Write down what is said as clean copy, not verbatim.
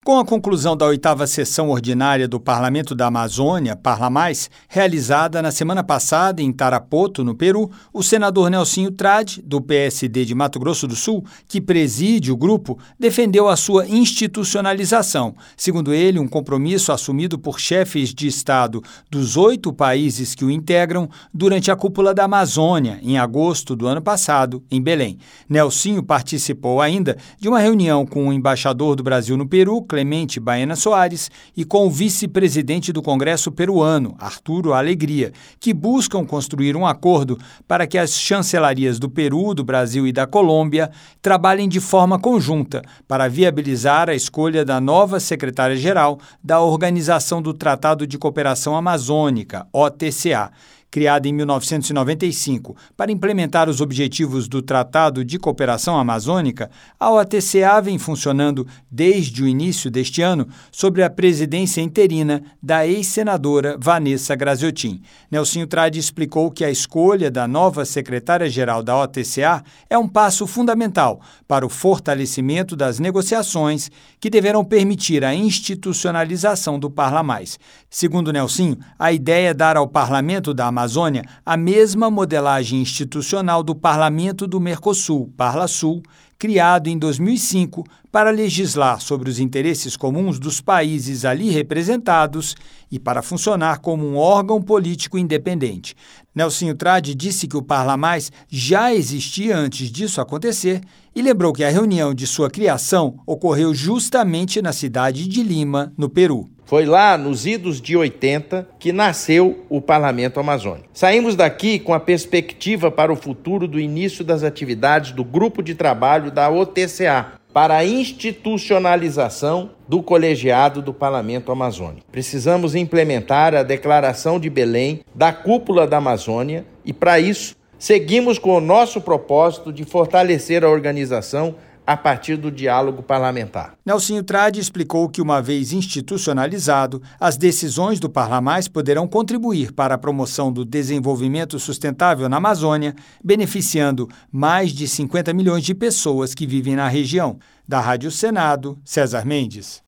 Com a conclusão da 8ª sessão ordinária do Parlamento da Amazônia, Parlamais, realizada na semana passada em Tarapoto, no Peru, o senador Nelsinho Trade, do PSD de Mato Grosso do Sul, que preside o grupo, defendeu a sua institucionalização. Segundo ele, um compromisso assumido por chefes de Estado dos 8 países que o integram durante a Cúpula da Amazônia, em agosto do ano passado, em Belém. Nelsinho participou ainda de uma reunião com o embaixador do Brasil no Peru, Clemente Baena Soares, e com o vice-presidente do Congresso peruano, Arturo Alegria, que buscam construir um acordo para que as chancelarias do Peru, do Brasil e da Colômbia trabalhem de forma conjunta para viabilizar a escolha da nova secretária-geral da Organização do Tratado de Cooperação Amazônica, OTCA. Criada em 1995 para implementar os objetivos do Tratado de Cooperação Amazônica, a OTCA vem funcionando desde o início deste ano sob a presidência interina da ex-senadora Vanessa Graziotin. Nelsinho Trade explicou que a escolha da nova secretária-geral da OTCA é um passo fundamental para o fortalecimento das negociações que deverão permitir a institucionalização do Parlamais. Segundo Nelsinho, a ideia é dar ao Parlamento da Amazônia a mesma modelagem institucional do Parlamento do Mercosul, Parlasul, criado em 2005 para legislar sobre os interesses comuns dos países ali representados e para funcionar como um órgão político independente. Nelsinho Trade disse que o Parlamais já existia antes disso acontecer e lembrou que a reunião de sua criação ocorreu justamente na cidade de Lima, no Peru. Foi lá, nos idos de 80, que nasceu o Parlamento Amazônico. Saímos daqui com a perspectiva para o futuro do início das atividades do Grupo de Trabalho da OTCA, para a institucionalização do colegiado do Parlamento Amazônico. Precisamos implementar a Declaração de Belém da Cúpula da Amazônia e, para isso, seguimos com o nosso propósito de fortalecer a organização a partir do diálogo parlamentar. Nelsinho Trade explicou que, uma vez institucionalizado, as decisões do Parlamais poderão contribuir para a promoção do desenvolvimento sustentável na Amazônia, beneficiando mais de 50 milhões de pessoas que vivem na região. Da Rádio Senado, César Mendes.